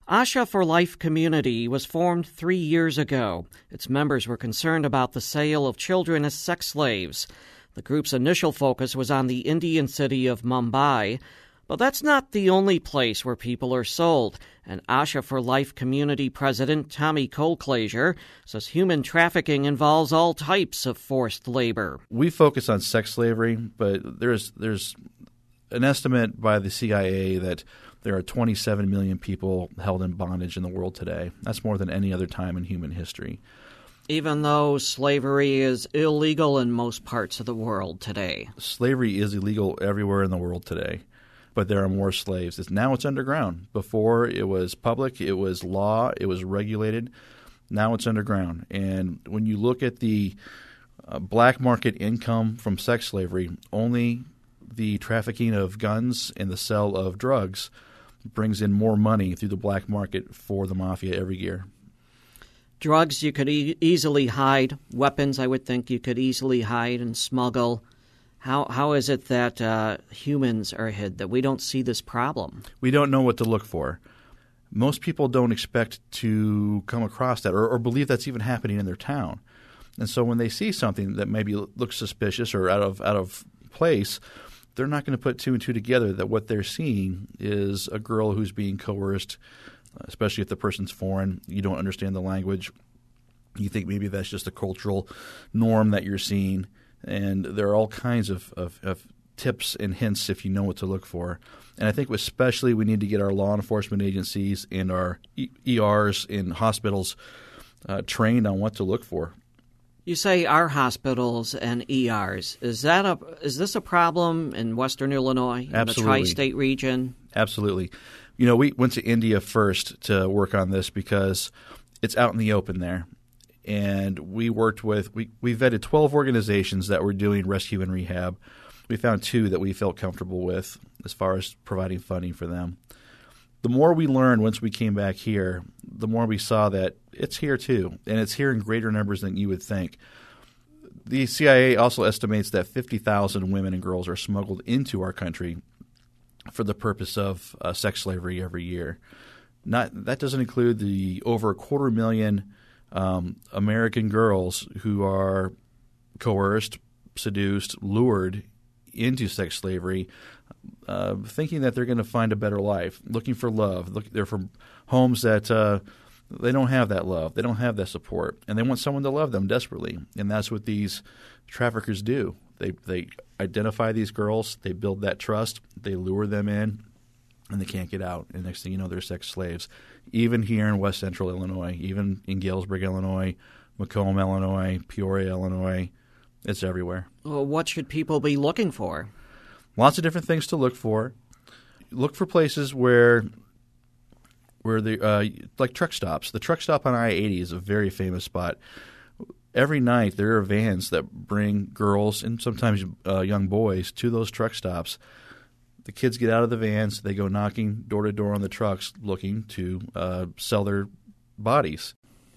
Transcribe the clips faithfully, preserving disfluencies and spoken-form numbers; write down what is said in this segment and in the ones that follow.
Asha for Life community was formed three years ago. Its members were concerned about the sale of children as sex slaves. The group's initial focus was on the Indian city of Mumbai, but that's not the only place where people are sold. And Asha for Life community president Tommy Colclasure says human trafficking involves all types of forced labor. We focus on sex slavery, but there's there's an estimate by the C I A that there are twenty-seven million people held in bondage in the world today. That's more than any other time in human history. Even though slavery is illegal in most parts of the world today. Slavery is illegal everywhere in the world today, but there are more slaves. It's, now it's underground. Before it was public, it was law, it was regulated. Now it's underground. And when you look at the uh, black market income from sex slavery, only the trafficking of guns and the sale of drugs brings in more money through the black market for the mafia every year. Drugs you could e- easily hide. Weapons I would think you could easily hide and smuggle. How How is it that uh, humans are hid, that we don't see this problem? We don't know what to look for. Most people don't expect to come across that or, or believe that's even happening in their town. And so when they see something that maybe looks suspicious or out of out of place, they're not going to put two and two together that what they're seeing is a girl who's being coerced, especially if the person's foreign. You don't understand the language. You think maybe that's just a cultural norm that you're seeing. And there are all kinds of, of, of tips and hints if you know what to look for. And I think especially we need to get our law enforcement agencies and our E Rs in hospitals uh, trained on what to look for. You say our hospitals and E Rs. Is that a is this a problem in Western Illinois, in Absolutely. the tri-state region? Absolutely. You know, we went to India first to work on this because it's out in the open there. And we worked with we, – we vetted twelve organizations that were doing rescue and rehab. We found two that we felt comfortable with as far as providing funding for them. The more we learned once we came back here, the more we saw that it's here too, and it's here in greater numbers than you would think. The C I A also estimates that fifty thousand women and girls are smuggled into our country for the purpose of uh, sex slavery every year. Not that doesn't include the over a quarter million um, American girls who are coerced, seduced, lured into sex slavery, uh, thinking that they're going to find a better life, looking for love. Look, they're from homes that uh, they don't have that love. They don't have that support, and they want someone to love them desperately. And that's what these traffickers do. They they identify these girls, they build that trust, they lure them in, and they can't get out. And next thing you know, they're sex slaves. Even here in West Central Illinois, even in Galesburg, Illinois, Macomb, Illinois, Peoria, Illinois, it's everywhere. Well, what should people be looking for? Lots of different things to look for. Look for places where where the uh, like truck stops. The truck stop on I eighty is a very famous spot. Every night there are vans that bring girls and sometimes uh, young boys to those truck stops. The kids get out of the vans. They go knocking door to door on the trucks looking to uh, sell their bodies.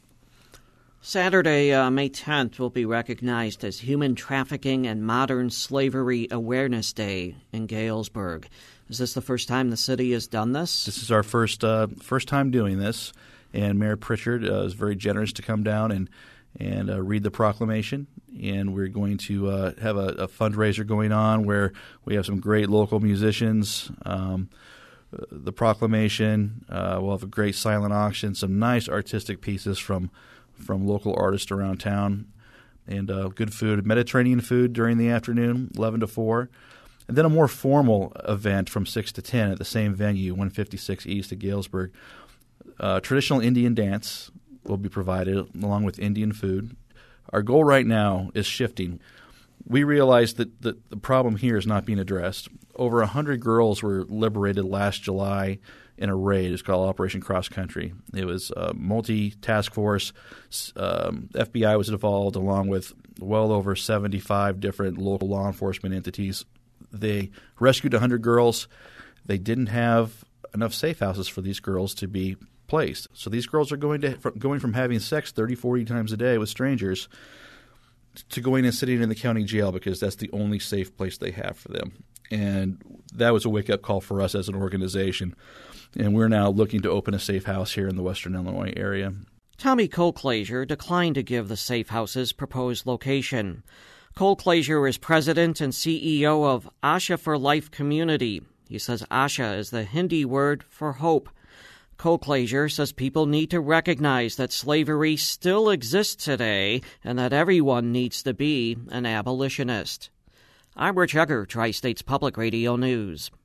Saturday, uh, May tenth, will be recognized as Human Trafficking and Modern Slavery Awareness Day in Galesburg. Is this the first time the city has done this? This is our first uh, first time doing this, and Mayor Pritchard uh, is very generous to come down and and uh, read the proclamation. And we're going to uh, have a, a fundraiser going on where we have some great local musicians. Um, the proclamation, uh, we'll have a great silent auction, some nice artistic pieces from from local artists around town, and uh, good food, Mediterranean food during the afternoon, eleven to four. And then a more formal event from six to ten at the same venue, one fifty-six East at Galesburg. Uh, traditional Indian dance will be provided along with Indian food. Our goal right now is shifting. We realize that the, the problem here is not being addressed. Over one hundred girls were liberated last July in a raid. It's called Operation Cross Country. It was a multi-task force. Um, F B I was involved along with well over seventy-five different local law enforcement entities. They rescued one hundred girls. They didn't have enough safe houses for these girls to be placed. So these girls are going to from, going from having sex thirty, forty times a day with strangers to going and sitting in the county jail because that's the only safe place they have for them. And that was a wake-up call for us as an organization. and we're now looking to open a safe house here in the Western Illinois area. Tommy Colclasure declined to give the safe house's proposed location. Colclasure is president and C E O of Asha for Life Community. He says Asha is the Hindi word for hope. Colclasure says people need to recognize that slavery still exists today and that everyone needs to be an abolitionist. I'm Rich Egger, Tri-States Public Radio News.